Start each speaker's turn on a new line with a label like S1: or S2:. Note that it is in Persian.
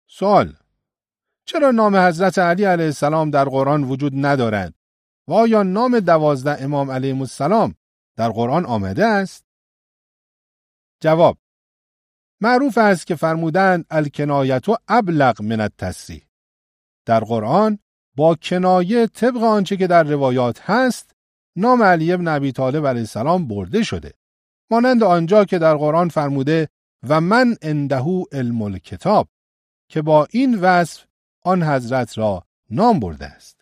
S1: سوال: چرا نام حضرت علی علیه السلام در قرآن وجود ندارد و آیا نام 12 امام علیهم السلام در قرآن آمده است؟ جواب: معروف است که فرمودند الکنایة ابلغ من التصریح. در قرآن با کنایه طبق آنچه که در روایات هست نام علی ابن ابی طالب علیه السلام برده شده، مانند آنجا که در قرآن فرموده و من عنده علم الکتاب، که با این وصف آن حضرت را نام برده است.